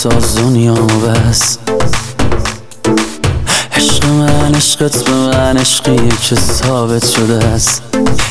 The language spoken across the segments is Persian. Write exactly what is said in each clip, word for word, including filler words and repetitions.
بساز دنیامو بس. عشق من عشقت به من عشقیه که ثابت شده است.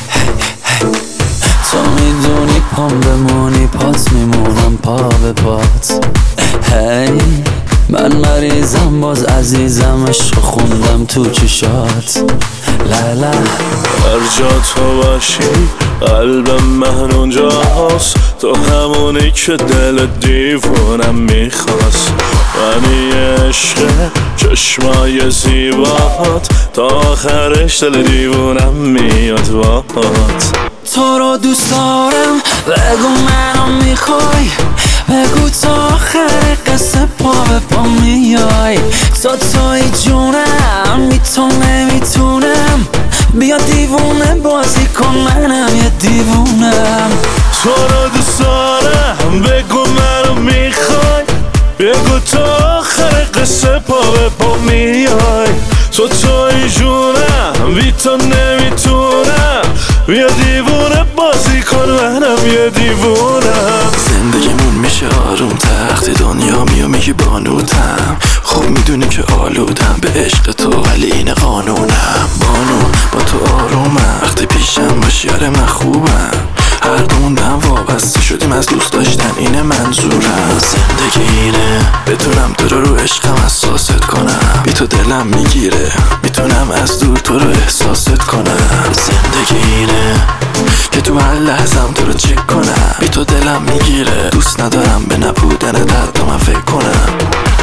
تو میدونی پام بمونی پات میمونم پا به پات. هی من مریضم باز عزیزم عشق خوندم تو چشات. لالا هر جا تو باشی قلبم من اونجاست. تو همونی که دل دیوونم میخواست. منی عشق چشمای زیبات تا آخرش دل دیوونم میاد باهات. تو رو دوست دارم بگو منو میخوای. بگو تا آخر قصه پا به پا میای. تو توی جونم بی تو نمیتونم. بیا دیوونه بازی کن منم یه دیوونم. تو رو دوست دارم بگو منو میخوای. بگو تا آخر قصه پا به پا میای. تو توی جونم بی تو نمیتونم. بیا دیوونه بازی کن منم یه دیوونم. زندگیمون میشه آروم تخت دنیا میو میگی بانوتم. خوب میدونی که آلودم به عشق تو ولی این قانونم. بانو با تو آرومم وقتی پیشم باشی آره من خوبم. هر دومون به هم وابسته شدیم از دوست داشتن اینه منظورم. زندگی اینه بتونم تو رو رو عشقم احساست کنم. بی تو دلم میگیره میتونم از دور تو رو احساست کنم. زندگی اینه که تو هر لحظم تو رو چک کنم. بی تو دلم میگیره دوست ندارم به نبودن درد من فکر کنم.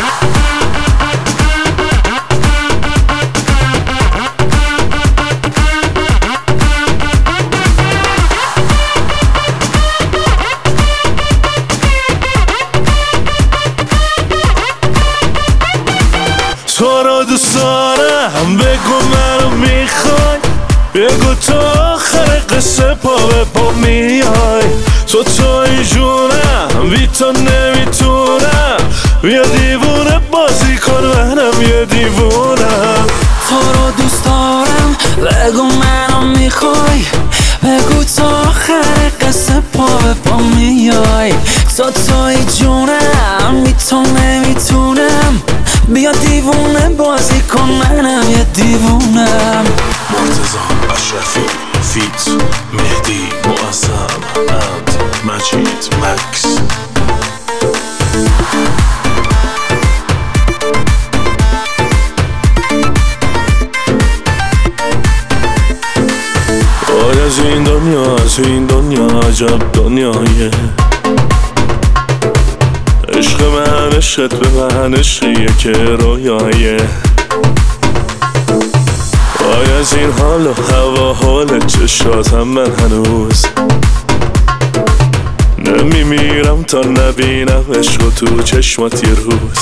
تو رو دوست دارم بگو منو میخوای. بگو تا آخر قصه پا به پا میای. تو توی جونم بی تو نمیتونم. بیا دیوونه بازی کن منم یه دیوونم. تو رو دوست دارم بگو منو میخوای. بگو تا آخر قصه پا به پا میای. تو توی جونم بی تو نمیتونم. بیا دیوونه بازی کن منم یه دیوونم. مرتضی اشرفی فیت مهدی معظم اند مجید مکس. آی از این دنیا از این دنیا عجب دنیایه. عشق من عشقت به من عشقیه که رویایه. وای از این حال و هوا حال چشاتم من هنوز نمیمیرم تا نبینم عشق و تو چشمات یه روز.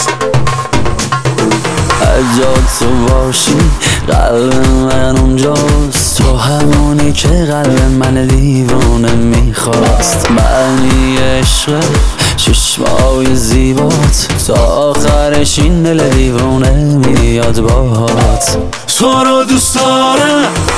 هرجا تو باشی قلب من اونجاست. تو همونی که قلب من دیوانه میخواست. معنی عشق چشمای زیبات تا آخرش این دل دیوانه میاد باهات. تو رو دوست دارم